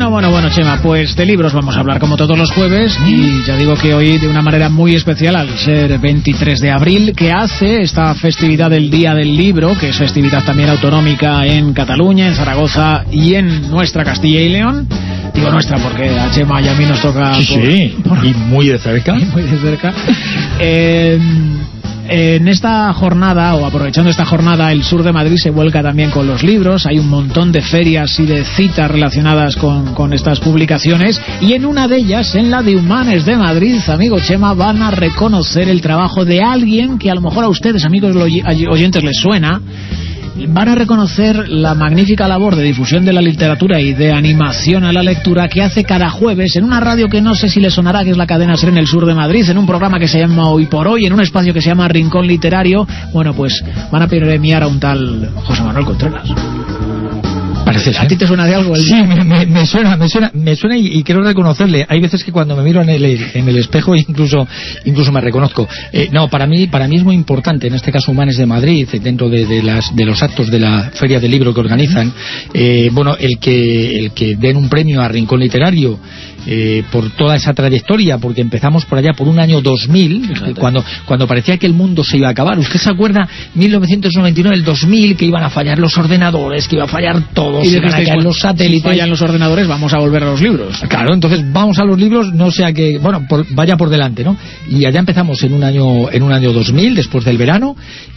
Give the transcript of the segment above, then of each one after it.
Bueno, Chema, pues de libros vamos a hablar como todos los jueves y ya digo que hoy de una manera muy especial al ser 23 de abril, que hace esta festividad del Día del Libro, que es festividad también autonómica en Cataluña, en Zaragoza y en nuestra Castilla y León. Digo nuestra porque a Chema y a mí nos toca... Sí, y muy de cerca. Muy de cerca. En esta jornada, o aprovechando esta jornada, el sur de Madrid se vuelca también con los libros. Hay un montón de ferias y de citas relacionadas con estas publicaciones, y en una de ellas, en la de Humanes de Madrid, amigo Chema, van a reconocer el trabajo de alguien que a lo mejor a ustedes, amigos oyentes, les suena. Van a reconocer la magnífica labor de difusión de la literatura y de animación a la lectura que hace cada jueves en una radio que no sé si les sonará, que es la cadena SER en el sur de Madrid, en un programa que se llama Hoy por Hoy, en un espacio que se llama Rincón Literario. Bueno, pues van a premiar a un tal José Manuel Contreras. Parece ser. ¿A ti te suena de algo? Sí, me suena y quiero reconocerle. Hay veces que cuando me miro en el espejo incluso me reconozco. No, para mí es muy importante, en este caso Humanes de Madrid, dentro de los actos de la Feria del Libro que organizan, el que den un premio a Rincón Literario por toda esa trayectoria, porque empezamos por allá por un año 2000, cuando parecía que el mundo se iba a acabar. ¿Usted se acuerda 1999, el 2000, que iban a fallar los ordenadores, que iba a fallar todo, y se iban a caer los satélites? Si fallan los ordenadores, vamos a volver a los libros. Claro, entonces vamos a los libros, no sea que, vaya por delante, ¿no? Y allá empezamos en un año 2000, después del verano,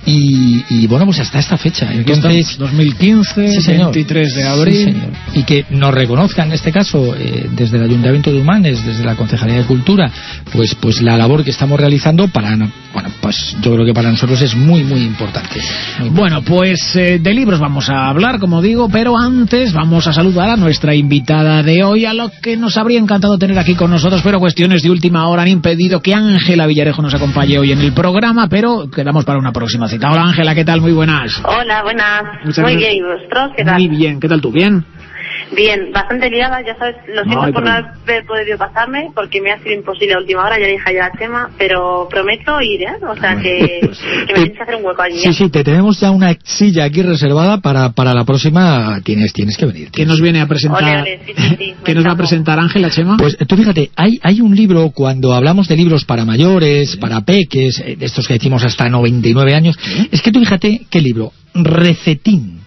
y pues hasta esta fecha. Entonces, 2015, sí, 23 de abril. Sí, señor. Y que nos reconozcan, en este caso, desde el Ayuntamiento de Humanes, desde la Concejalía de Cultura, pues la labor que estamos realizando pues yo creo que para nosotros es muy, muy importante. Bueno, pues de libros vamos a hablar, como digo, pero antes vamos a saludar a nuestra invitada de hoy, a lo que nos habría encantado tener aquí con nosotros, pero cuestiones de última hora han impedido que Ángela Villarejo nos acompañe hoy en el programa, pero quedamos para una próxima cita. Hola Ángela, ¿qué tal? Muy buenas. Hola, buenas. Muy bien, ¿y vosotros? ¿Qué tal? Muy bien, ¿qué tal tú? ¿Bien? Bien, bastante liada, ya sabes, lo siento por no haber podido pasarme, porque me ha sido imposible a última hora, ya dije ya el tema, pero prometo ir, o sea que me tienes que hacer un hueco allí. Sí, te tenemos ya una silla aquí reservada para la próxima, tienes que venir. ¿Qué nos viene a presentar? Sí, ¿Qué nos va a presentar Ángela, Chema? Pues tú fíjate, hay un libro, cuando hablamos de libros para mayores, para peques, de estos que decimos hasta 99 años, es que tú fíjate qué libro, Recetín.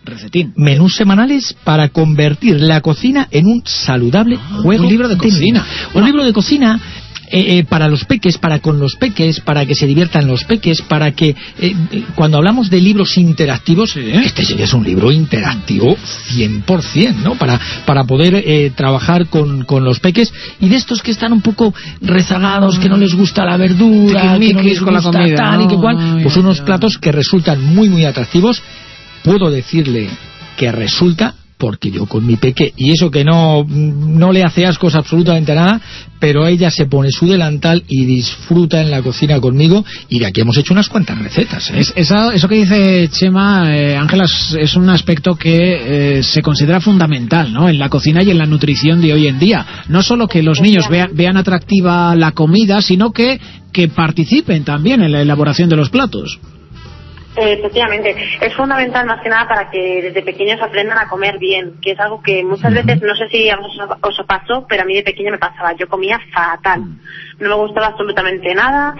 Menús semanales para convertir la cocina en un saludable juego. Un libro de cocina. Un libro de cocina para los peques, para que se diviertan los peques, para que cuando hablamos de libros interactivos, este sí es un libro interactivo 100%, ¿no? Para poder trabajar con los peques, y de estos que están un poco rezagados, que no les gusta la verdura, que no les gusta la comida, tal y que cual, pues unos platos que resultan muy, muy atractivos. Puedo decirle que resulta, porque yo con mi peque, y eso que no le hace ascos absolutamente nada, pero ella se pone su delantal y disfruta en la cocina conmigo, y de aquí hemos hecho unas cuantas recetas. Eso que dice Chema, Ángela, es un aspecto que se considera fundamental, ¿no?, en la cocina y en la nutrición de hoy en día. No solo que los niños vean atractiva la comida, sino que participen también en la elaboración de los platos. Efectivamente, es fundamental más que nada para que desde pequeños aprendan a comer bien, que es algo que muchas veces, no sé si a vosotros os pasó, pero a mí de pequeña me pasaba, yo comía fatal, no me gustaba absolutamente nada,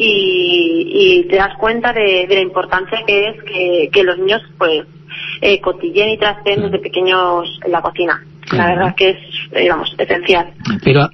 y te das cuenta de la importancia que es que los niños pues cotilleen y trasten desde pequeños en la cocina. La verdad que es, esencial. Pero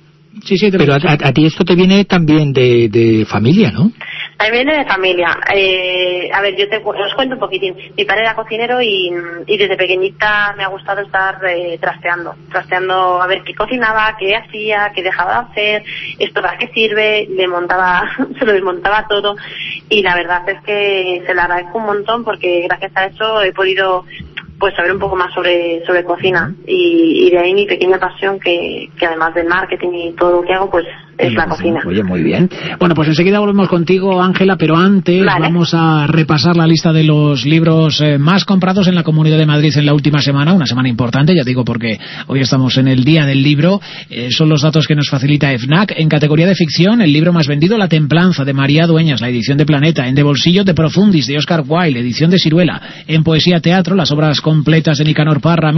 a ti esto te viene también de familia, ¿no? A mí viene de familia. A ver, os cuento un poquitín. Mi padre era cocinero y desde pequeñita me ha gustado estar trasteando a ver qué cocinaba, qué hacía, qué dejaba de hacer, esto para qué sirve, se lo desmontaba todo, y la verdad es que se lo agradezco un montón, porque gracias a eso he podido pues saber un poco más sobre cocina, y de ahí mi pequeña pasión, que además del marketing y todo lo que hago, pues es la cocina. Oye, muy bien. Bueno, pues enseguida volvemos contigo, Ángela, pero antes vamos a repasar la lista de los libros más comprados en la Comunidad de Madrid en la última semana, una semana importante, ya digo, porque hoy estamos en el Día del Libro. Son los datos que nos facilita FNAC. En categoría de ficción, el libro más vendido, La Templanza, de María Dueñas, la edición de Planeta. En De Bolsillo, De Profundis, de Oscar Wilde, edición de Siruela. En poesía teatro, las obras completas de Nicanor Parra,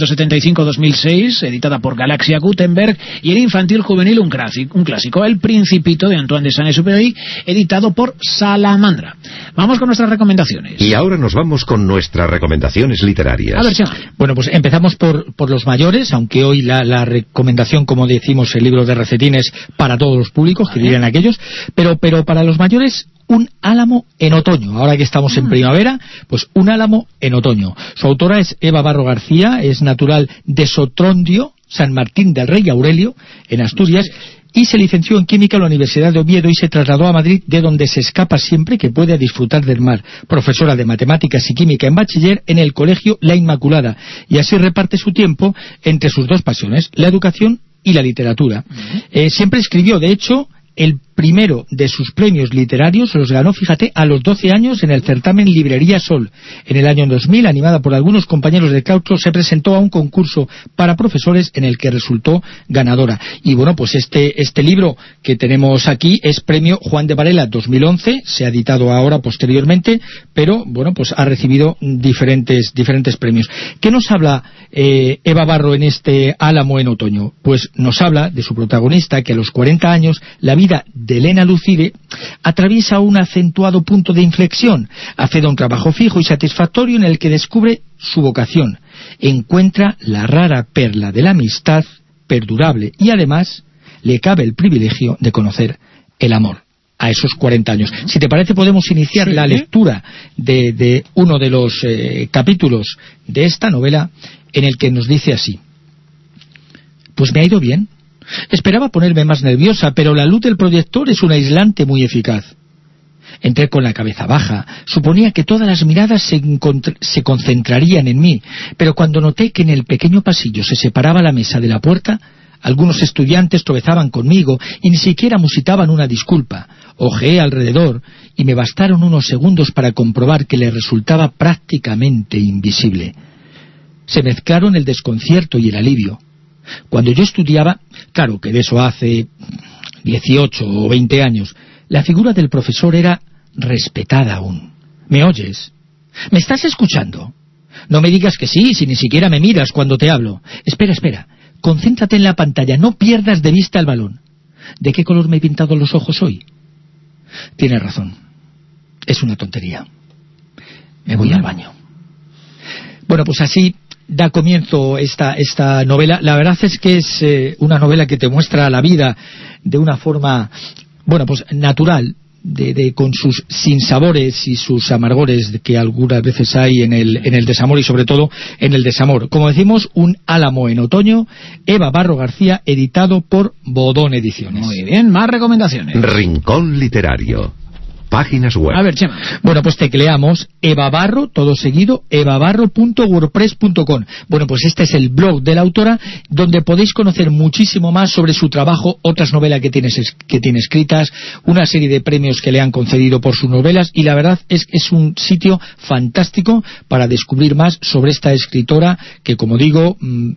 1975-2006, editada por Galaxia Gutenberg, y en infantil juvenil un clásico, El Principito, de Antoine de Saint-Exupéry, editado por Salamandra. Vamos con nuestras recomendaciones. Y ahora nos vamos con nuestras recomendaciones literarias. A ver, Chema. Bueno, pues empezamos por los mayores, aunque hoy la recomendación, como decimos, el libro de recetines para todos los públicos, que dirían aquellos, pero para los mayores, Un álamo en otoño. Ahora que estamos en primavera, pues Un álamo en otoño. Su autora es Eva Barro García, es natural de Sotrondio, San Martín del Rey Aurelio, en Asturias, y se licenció en Química en la Universidad de Oviedo y se trasladó a Madrid, de donde se escapa siempre que puede a disfrutar del mar. Profesora de Matemáticas y Química en bachiller en el Colegio La Inmaculada, y así reparte su tiempo entre sus dos pasiones, la educación y la literatura. Siempre escribió, de hecho, el primero de sus premios literarios los ganó, fíjate, a los 12 años en el certamen Librería Sol. En el año 2000, animada por algunos compañeros de claustro, se presentó a un concurso para profesores en el que resultó ganadora. Y bueno, pues este libro que tenemos aquí es premio Juan de Varela 2011, se ha editado ahora posteriormente, pero bueno, pues ha recibido diferentes premios. ¿Qué nos habla Eva Barro en este Álamo en otoño? Pues nos habla de su protagonista, que a los 40 años la vida de Elena Lucide atraviesa un acentuado punto de inflexión. Accede a un trabajo fijo y satisfactorio en el que descubre su vocación. Encuentra la rara perla de la amistad perdurable y además le cabe el privilegio de conocer el amor a esos 40 años. Si te parece, podemos iniciar la lectura de uno de los capítulos de esta novela, en el que nos dice así: pues me ha ido bien. Esperaba ponerme más nerviosa, pero la luz del proyector es un aislante muy eficaz. Entré con la cabeza baja. Suponía que todas las miradas se concentrarían en mí, pero cuando noté que en el pequeño pasillo se separaba la mesa de la puerta, algunos estudiantes tropezaban conmigo y ni siquiera musitaban una disculpa. Ojeé alrededor y me bastaron unos segundos para comprobar que le resultaba prácticamente invisible. Se mezclaron el desconcierto y el alivio. Cuando yo estudiaba, claro que de eso hace 18 o 20 años, la figura del profesor era respetada aún. ¿Me oyes? ¿Me estás escuchando? No me digas que sí, si ni siquiera me miras cuando te hablo. Espera. Concéntrate en la pantalla, no pierdas de vista el balón. ¿De qué color me he pintado los ojos hoy? Tienes razón. Es una tontería. Me voy al baño. Bueno, pues así da comienzo esta novela. La verdad es que es una novela que te muestra la vida de una forma, bueno, pues natural, con sus sinsabores y sus amargores que algunas veces hay en el desamor, y sobre todo en el desamor. Como decimos, Un álamo en otoño, Eva Barro García, editado por Bodón Ediciones. Muy bien, más recomendaciones. Rincón Literario. Páginas web. A ver, Chema. Bueno, pues tecleamos Eva Barro, todo seguido, evabarro.wordpress.com. Bueno, pues este es el blog de la autora, donde podéis conocer muchísimo más sobre su trabajo, otras novelas que tiene escritas, una serie de premios que le han concedido por sus novelas, y la verdad es que es un sitio fantástico para descubrir más sobre esta escritora que, como digo,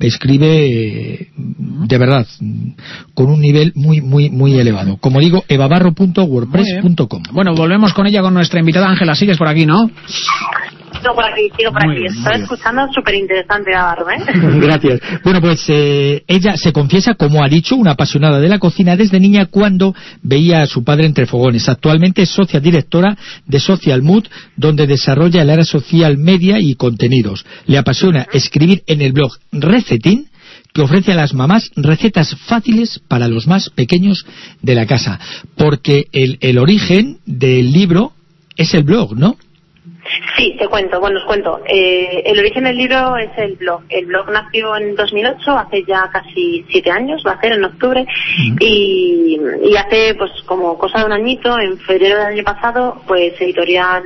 escribe de verdad con un nivel muy elevado. Como digo, evabarro.wordpress.com. Bueno, volvemos con ella, con nuestra invitada Ángela. Sigues por aquí, ¿no? Sigo por aquí. Estaba escuchando, súper interesante, Navarro, ¿eh? Gracias. Bueno, pues ella se confiesa, como ha dicho, una apasionada de la cocina desde niña, cuando veía a su padre entre fogones. Actualmente es socia directora de Social Mood, donde desarrolla el área social media y contenidos. Le apasiona escribir en el blog Recetín, que ofrece a las mamás recetas fáciles para los más pequeños de la casa. Porque el origen del libro es el blog, ¿no? Sí, os cuento. El origen del libro es el blog. El blog nació en 2008, hace ya casi 7 años, va a ser en octubre, y hace pues como cosa de un añito, en febrero del año pasado, pues la editorial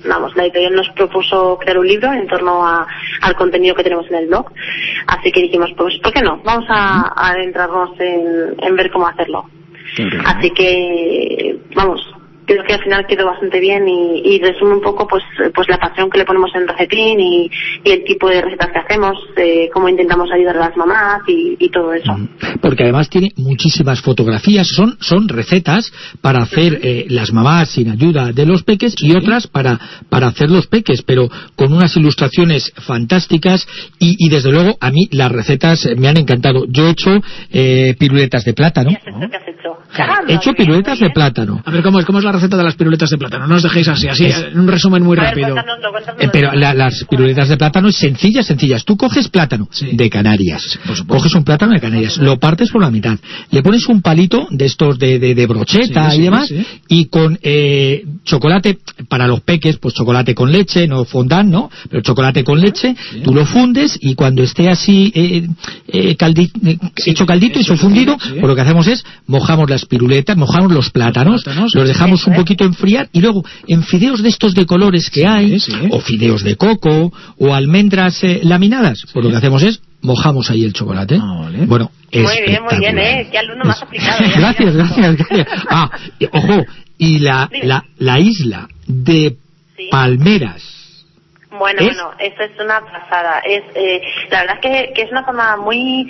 nos propuso crear un libro en torno al contenido que tenemos en el blog. Así que dijimos, pues ¿por qué no? Vamos a adentrarnos en ver cómo hacerlo. Así que, vamos, creo que al final quedó bastante bien y resume un poco pues la pasión que le ponemos en Recetín y el tipo de recetas que hacemos, cómo intentamos ayudar a las mamás y todo eso. Porque además tiene muchísimas fotografías, son recetas para hacer las mamás sin ayuda de los peques y otras para hacer los peques, pero con unas ilustraciones fantásticas y desde luego a mí las recetas me han encantado. Yo he hecho piruletas de plátano. ¿Qué has hecho? He hecho piruletas de plátano. A ver, ¿cómo es la receta de las piruletas de plátano? No os dejéis así, en un resumen muy rápido. Pero las piruletas de plátano es sencillas. Tú coges plátano de Canarias, coges un plátano de Canarias, lo partes por la mitad, le pones un palito de estos de brocheta y demás, y con chocolate, para los peques, pues chocolate con leche, no fondant, ¿no? Pero chocolate con leche, tú lo fundes y cuando esté así hecho caldito y fundido, pues lo que hacemos es mojamos las piruletas, mojamos los plátanos, los dejamos un poquito enfriar y luego en fideos de estos de colores que hay, o fideos de coco, o almendras laminadas, pues lo que hacemos es mojamos ahí el chocolate. Bueno, muy bien, qué alumno más aplicado. Gracias. Ojo, y la isla de Palmeras. Bueno, eso es una pasada. La verdad es que es una forma muy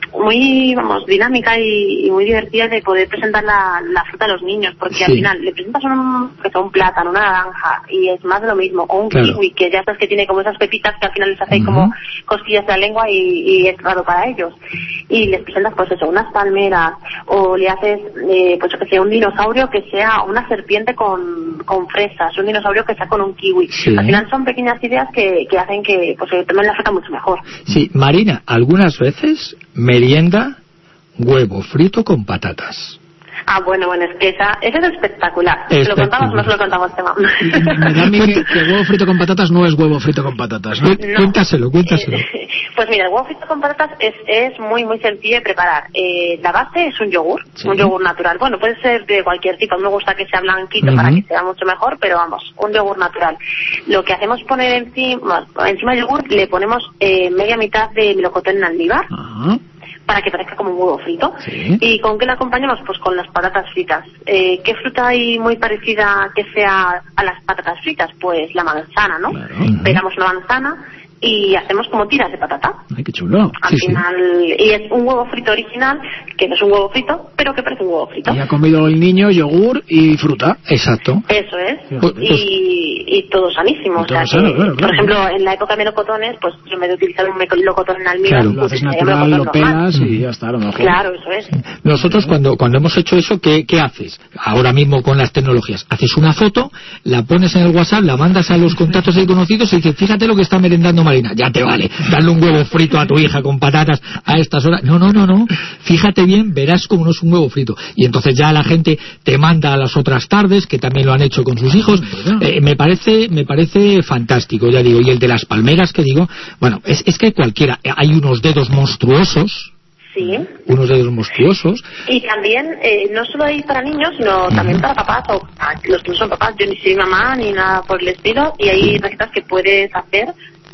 dinámica y muy divertida de poder presentar la fruta a los niños, porque al final le presentas un plátano, una naranja, y es más de lo mismo, o un kiwi, que ya sabes que tiene como esas pepitas que al final les hace como cosquillas de la lengua y es raro para ellos. Y les presentas pues eso, unas palmeras, o le haces pues que sea un dinosaurio que sea una serpiente con fresas, un dinosaurio que sea con un kiwi. Al final son pequeñas ideas que hacen que pues se tomen la fruta mucho mejor. Sí, Marina, algunas veces merienda huevo frito con patatas. Bueno, es que esa es espectacular. ¿Se lo contamos o no se lo contamos, tema? Me da a mí que huevo frito con patatas no es huevo frito con patatas, ¿no? Cuéntaselo. Pues mira, el huevo frito con patatas es muy sencillo de preparar. La base es un yogur natural. Bueno, puede ser de cualquier tipo. A mí me gusta que sea blanquito para que sea mucho mejor, pero vamos, un yogur natural. Lo que hacemos es poner encima del yogur le ponemos media mitad de melocotón en almíbar. Para que parezca como un huevo frito. ¿Y con qué la acompañamos? Pues con las patatas fritas. ¿Qué fruta hay muy parecida que sea a las patatas fritas? Pues la manzana, ¿no? Pegamos la manzana y hacemos como tiras de patata. ¡Ay, qué chulo! Al final, y es un huevo frito original, que no es un huevo frito, pero que parece un huevo frito. Y ha comido el niño yogur y fruta. Exacto. Eso es. Y todo sanísimo. Claro. Por ejemplo, en la época de melocotones, pues en vez de utilizar un melocotón en almíbar, lo haces natural, lo pelas y ya está, a lo mejor. Claro, eso es. Nosotros cuando hemos hecho eso, ¿qué haces? Ahora mismo con las tecnologías, haces una foto, la pones en el WhatsApp, la mandas a los contactos y conocidos y dices, fíjate lo que está merendando Marina. Ya te vale, darle un huevo frito a tu hija con patatas a estas horas. No. Fíjate bien, verás cómo no es un huevo frito. Y entonces ya la gente te manda a las otras tardes, que también lo han hecho con sus hijos. Me parece fantástico, ya digo. Y el de las palmeras, que digo, bueno, es que cualquiera. Hay unos dedos monstruosos. Sí. Unos dedos monstruosos. Y también, no solo hay para niños, sino también para papás, o los que no son papás. Yo ni soy mamá ni nada por el estilo, y hay recetas que puedes hacer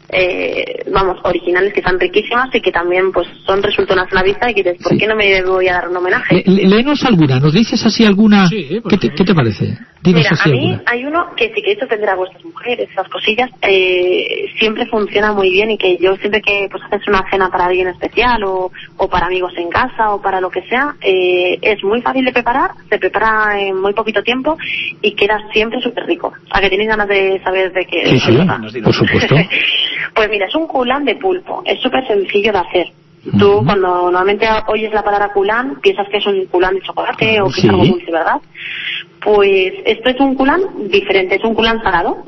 originales, que están riquísimas y que también pues son resultonas a la vista y que dices, ¿por qué no me voy a dar un homenaje? Léenos alguna, ¿nos dices así alguna? ¿Qué te parece? Dinos. Mira, a mí hay uno que si queréis ofender a vuestras mujeres, esas cosillas, siempre funciona muy bien, y que yo siempre que pues haces una cena para alguien especial o para amigos en casa o para lo que sea, es muy fácil de preparar, se prepara en muy poquito tiempo y queda siempre súper rico. ¿A que tenéis ganas de saber de qué? Sí, por supuesto. Pues mira, es un culán de pulpo, es súper sencillo de hacer. Tú cuando normalmente oyes la palabra culán piensas que es un culán de chocolate o que es algo dulce, ¿verdad? Pues esto es un culán diferente, es un culán salado.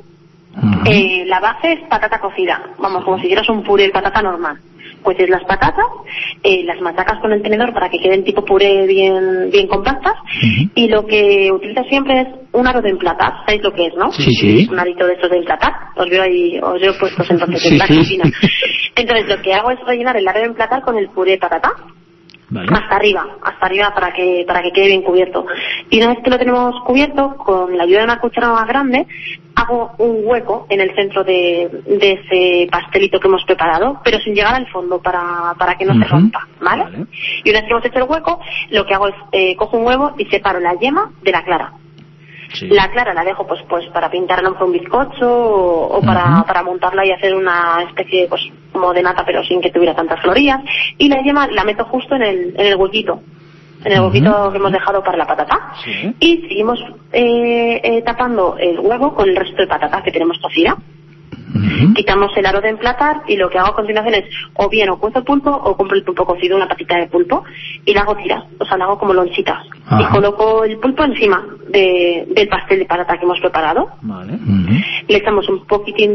La base es patata cocida, vamos, como si hicieras un puré de patata normal. Pues es las patatas, las machacas con el tenedor para que queden tipo puré bien compactas, y lo que utilizo siempre es un aro de emplatar. ¿Sabéis lo que es, no? Sí. Un arito de estos de emplatar. Os veo puestos entonces en la cocina. Entonces lo que hago es rellenar el aro de emplatar con el puré de patata. Vale. Hasta arriba para que quede bien cubierto. Y una vez que lo tenemos cubierto, con la ayuda de una cuchara más grande, hago un hueco en el centro de ese pastelito que hemos preparado, pero sin llegar al fondo para que no se rompa, ¿vale? Y una vez que hemos hecho el hueco, lo que hago es cojo un huevo y separo la yema de la clara. Sí. La clara la dejo pues para pintarla con un bizcocho o para montarla y hacer una especie pues como de nata pero sin que tuviera tantas calorías. Y la yema la meto justo en el huequito. En el huequito que hemos dejado para la patata. Sí. Y seguimos tapando el huevo con el resto de patata que tenemos cocida. Quitamos el aro de emplatar y lo que hago a continuación es o bien o cuezo pulpo o compro el pulpo cocido, una patita de pulpo, y la hago tiras, o sea, la hago como lonchitas. Y coloco el pulpo encima del pastel de patata que hemos preparado. Vale. Le echamos un poquitín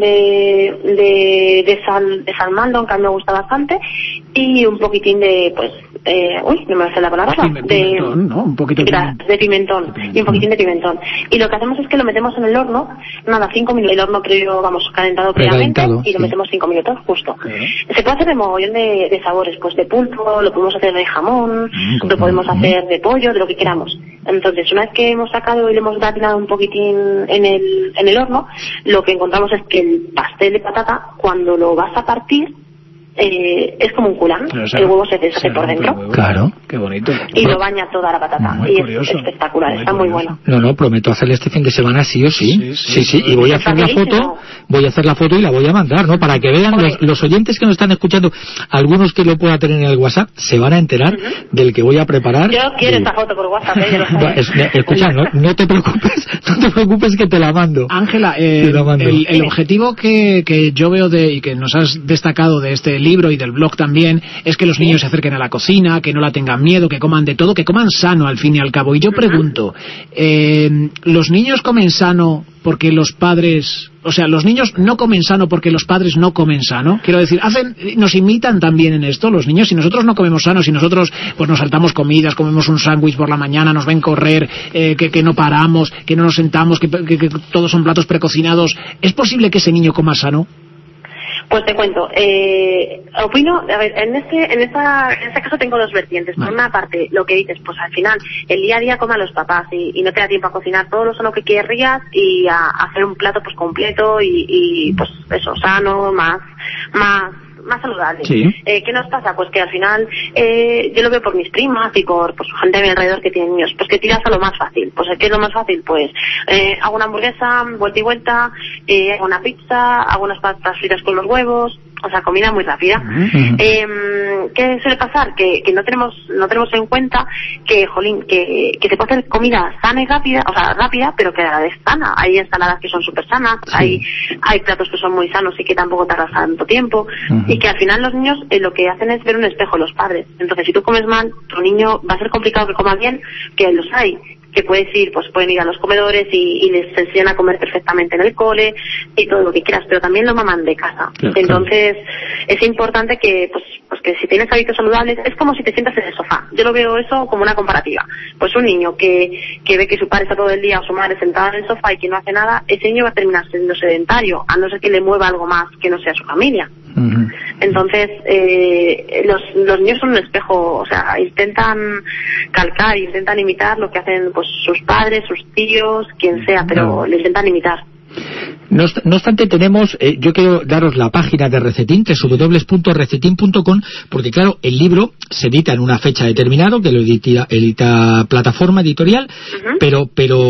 de sal Maldon, que a mí me gusta bastante, y un poquitín de, pues, no me sé la palabra, Pimentón, ¿no? Un poquito de pimentón, y un poquitín de pimentón. Y lo que hacemos es que lo metemos en el horno, 5 minutos, el horno previo, calentado previamente, y lo metemos 5 minutos, justo. Se puede hacer de mogollón de sabores, pues de pulpo, lo podemos hacer de jamón, lo podemos hacer de pollo, de lo que queramos. Entonces, una vez que hemos sacado y le hemos gratinado un poquitín en el horno, lo que encontramos es que el pastel de patata, cuando lo vas a partir, es como un culán, el huevo se deshace por dentro. Claro, qué bonito. Y lo baña toda la patata. Muy y curioso. Es espectacular, está muy bueno. No, prometo hacerle este fin de semana sí o sí. Sí, y voy a hacer la foto y la voy a mandar, ¿no? Para que vean los oyentes que nos están escuchando, algunos que lo pueda tener en el WhatsApp, se van a enterar del que voy a preparar. Yo quiero esta foto por WhatsApp, escucha, no te preocupes que te la mando. Ángela, el objetivo que yo veo y que nos has destacado de este libro y del blog también es que los niños se acerquen a la cocina, que no la tengan miedo, que coman de todo, que coman sano al fin y al cabo. Y yo pregunto, ¿los niños comen sano porque los padres, o sea, los niños no comen sano porque los padres no comen sano? Quiero decir, nos imitan también en esto los niños. Si nosotros no comemos sano, si nosotros pues nos saltamos comidas, comemos un sándwich por la mañana, nos ven correr, que no paramos, que no nos sentamos, que todos son platos precocinados, ¿es posible que ese niño coma sano? Pues te cuento, opino, a ver, en este caso tengo dos vertientes. Por una parte, lo que dices, pues al final, el día a día comen los papás y no te da tiempo a cocinar todo lo sano que querrías y a hacer un plato pues completo y pues eso, sano, más saludable. Sí. ¿Qué nos pasa? Pues que al final yo lo veo por mis primas y por gente a mi alrededor que tiene niños, pues que tiras a lo más fácil. Pues ¿qué es lo más fácil? Pues hago una hamburguesa, vuelta y vuelta, hago una pizza, hago unas patatas fritas con los huevos, o sea, comida muy rápida. ¿Qué suele pasar? Que no tenemos en cuenta que, que se puede hacer comida sana y rápida, o sea, rápida, pero que a la vez sana. Hay ensaladas que son súper sanas, hay platos que son muy sanos y que tampoco tardan tanto tiempo, y que al final los niños lo que hacen es ver un espejo los padres. Entonces, si tú comes mal, tu niño va a ser complicado que coma bien, que los hay, que pueden ir a los comedores y les enseñan a comer perfectamente en el cole y todo lo que quieras, pero también lo maman de casa. Entonces, es importante que que si tienes hábitos saludables, es como si te sientas en el sofá. Yo lo veo eso como una comparativa. Pues un niño que ve que su padre está todo el día o su madre sentada en el sofá y que no hace nada, ese niño va a terminar siendo sedentario, a no ser que le mueva algo más que no sea su familia. Entonces, los niños son un espejo, o sea, intentan calcar, intentan imitar lo que hacen pues sus padres, sus tíos, quien sea, pero le intentan imitar. No obstante, tenemos, yo quiero daros la página de Recetín, www.recetin.com, porque claro, el libro se edita en una fecha determinada, que lo edita Plataforma Editorial, pero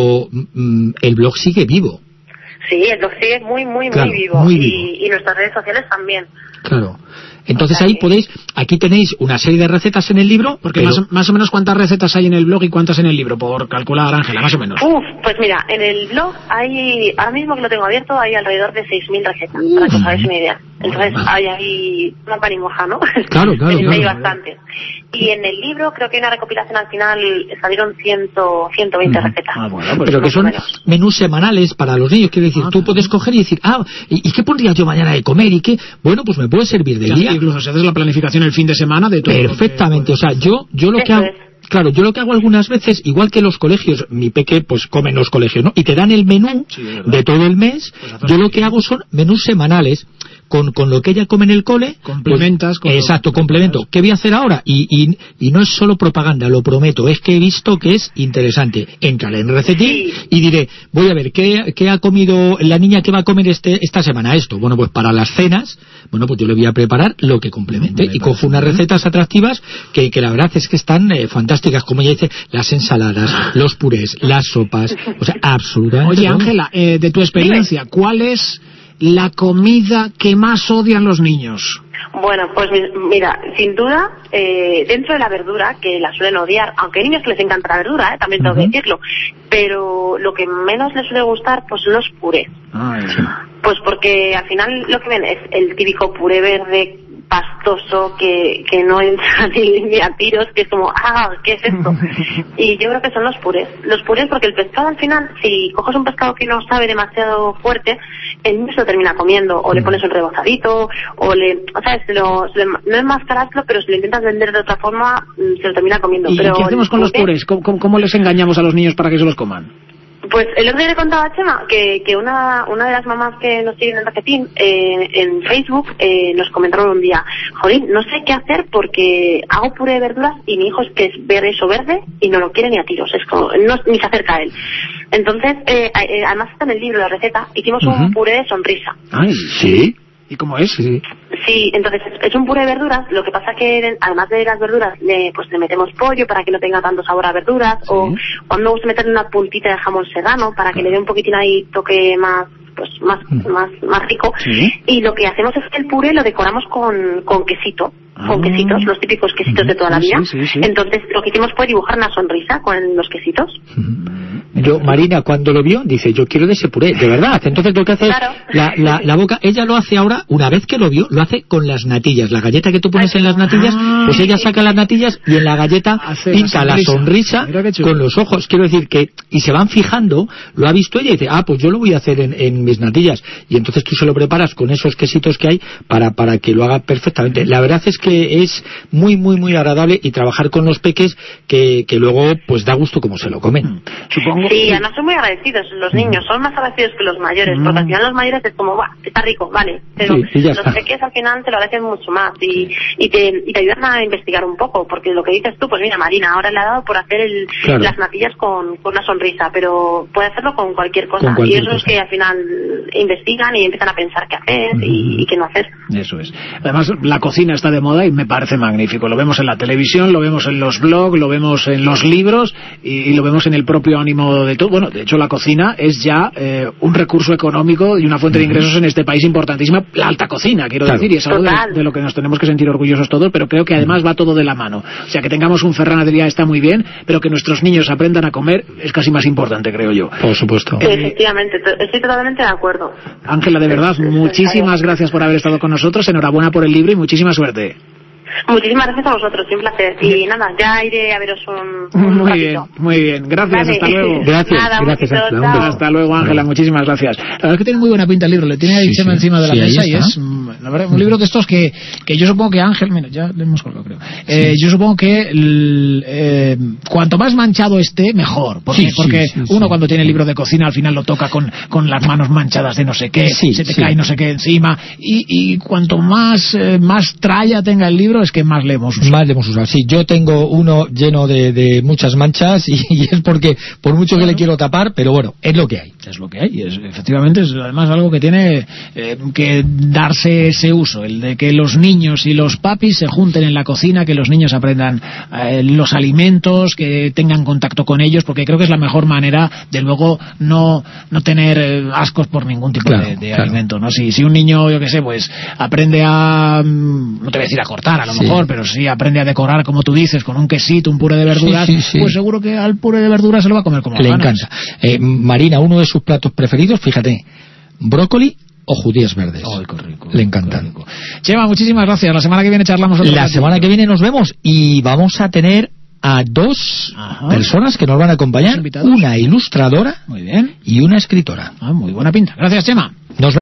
el blog sigue vivo. Sí, el blog sigue muy vivo, muy vivo. Y nuestras redes sociales también. Claro. Entonces ahí aquí tenéis una serie de recetas en el libro. Porque más o menos ¿cuántas recetas hay en el blog y cuántas en el libro? Por calcular, Ángela, más o menos. Pues mira, en el blog hay, ahora mismo que lo tengo abierto, hay alrededor de 6.000 recetas, para que os hagáis una idea. Entonces hay ahí una panimoja, ¿no? Claro. Hay bastantes. Y en el libro creo que hay una recopilación, al final salieron 120 recetas. Bueno, pero que son menús semanales para los niños. Quiero decir, tú puedes coger y decir, ¿y qué pondría yo mañana de comer? ¿Y qué? Bueno, pues me puede servir del día. Incluso si haces la planificación el fin de semana de todo. Perfectamente, o sea, yo lo que hago... Claro, yo lo que hago algunas veces, igual que los colegios, mi peque pues come en los colegios, ¿no? Y te dan el menú de todo el mes, yo lo que hago son menús semanales, con lo que ella come en el cole. Complementas. Exacto, complemento. ¿Qué voy a hacer ahora? Y no es solo propaganda, lo prometo, es que he visto que es interesante. Entraré en Recetín y diré, voy a ver, ¿qué ha comido la niña que va a comer esta semana? Esto. Bueno, pues para las cenas, bueno, pues yo le voy a preparar lo que complemente. Y cojo unas recetas atractivas que la verdad es que están fantásticas. fantásticas, como ella dice, las ensaladas, los purés, las sopas, o sea, absolutamente. Oye, Ángela, de tu experiencia, ¿cuál es la comida que más odian los niños? Bueno, pues mira, sin duda, dentro de la verdura, que la suelen odiar, aunque hay niños que les encanta la verdura, también tengo que decirlo, pero lo que menos les suele gustar, pues son los purés. Pues porque al final lo que ven es el típico puré verde pastoso que no entra ni a tiros, que es como, ¿qué es esto? Y yo creo que son los purés porque el pescado al final, si coges un pescado que no sabe demasiado fuerte, el niño se lo termina comiendo, o le pones un rebozadito, o ¿sabes? No enmascararlo, pero si lo intentas vender de otra forma, se lo termina comiendo. ¿Y pero qué hacemos con los purés? ¿Cómo les engañamos a los niños para que se los coman? Pues el otro día le contaba a Chema que una de las mamás que nos siguen en Raquetín en Facebook nos comentaron un día, jolín, no sé qué hacer porque hago puré de verduras y mi hijo es que es verde y no lo quiere ni a tiros, es como ni se acerca a él. Entonces, además está en el libro la receta, hicimos un puré de sonrisa. Ay, ¿sí? ¿Y cómo es? Sí, entonces es un puré de verduras, lo que pasa que además de las verduras le metemos pollo para que no tenga tanto sabor a verduras, o cuando me gusta meterle una puntita de jamón serrano para que le dé un poquitín ahí toque más rico. Y lo que hacemos es que el puré lo decoramos con quesito, con quesitos, los típicos quesitos de toda la vida. Entonces lo que hicimos fue dibujar una sonrisa con los quesitos. Marina, cuando lo vio, dice, yo quiero de ese puré, de verdad. Entonces lo que hace es la boca, ella lo hace ahora, una vez que lo vio, lo hace con las natillas. La galleta que tú pones en las natillas, pues ella saca las natillas y en la galleta pinta la sonrisa con los ojos. Quiero decir que, y se van fijando, lo ha visto ella y dice, pues yo lo voy a hacer en mis natillas. Y entonces tú se lo preparas con esos quesitos que hay para que lo haga perfectamente. La verdad es que es muy, muy, muy agradable, y trabajar con los peques que luego pues da gusto como se lo comen. Supongo. Sí, además son muy agradecidos los niños, son más agradecidos que los mayores, porque al final los mayores es como, está rico, vale, pero los peques al final te lo agradecen mucho más y te ayudan a investigar un poco, porque lo que dices tú, pues mira, Marina, ahora le ha dado por hacer las natillas con una sonrisa, pero puede hacerlo con cualquier cosa, y eso es que al final investigan y empiezan a pensar qué hacer y qué no hacer. Eso es. Además, la cocina está de moda y me parece magnífico. Lo vemos en la televisión, lo vemos en los blogs, lo vemos en los libros y lo vemos en el propio ánimo de todo. Bueno, de hecho, la cocina es ya un recurso económico y una fuente de ingresos en este país importantísima, la alta cocina, quiero decir, y es algo de lo que nos tenemos que sentir orgullosos todos, pero creo que además va todo de la mano. O sea, que tengamos un Ferran Adrià está muy bien, pero que nuestros niños aprendan a comer es casi más importante, creo yo. Por supuesto. Efectivamente, estoy totalmente de acuerdo. Ángela, de verdad, muchísimas gracias por haber estado con nosotros, enhorabuena por el libro y muchísima suerte. Muchísimas gracias a vosotros, un placer. Y nada, ya iré a veros un muy bien, muy bien. Gracias, hasta luego. Gracias, hasta luego, Ángela, muchísimas gracias. La verdad es que tiene muy buena pinta el libro, le tiene ahí encima de la mesa y es la verdad, un libro de estos que yo supongo que Ángel, mira, ya le hemos colgado, creo. Yo supongo que cuanto más manchado esté, mejor. Porque uno cuando tiene el libro de cocina al final lo toca con las manos manchadas de no sé qué, se te cae no sé qué encima, y cuanto más tralla tenga el libro es que más le hemos usado. Sí, yo tengo uno lleno de muchas manchas y es porque por mucho que le quiero tapar, pero bueno, es lo que hay. Es lo que hay, y efectivamente es además algo que tiene que darse ese uso, el de que los niños y los papis se junten en la cocina, que los niños aprendan los alimentos, que tengan contacto con ellos, porque creo que es la mejor manera de luego no tener ascos por ningún tipo de alimento, ¿no? Si un niño, yo qué sé, pues aprende no te voy a decir a cortar, a lo mejor, pero sí aprende a decorar, como tú dices, con un quesito, un puré de verduras, pues seguro que al puré de verduras se lo va a comer como le encanta. Marina, uno de sus platos preferidos, fíjate, brócoli o judías verdes. ¡Ay, qué rico! Le encantan. Chema, muchísimas gracias. La semana que viene charlamos semana que viene nos vemos y vamos a tener a dos personas que nos van a acompañar, una ilustradora muy bien, y una escritora. Muy buena pinta. Gracias, Chema.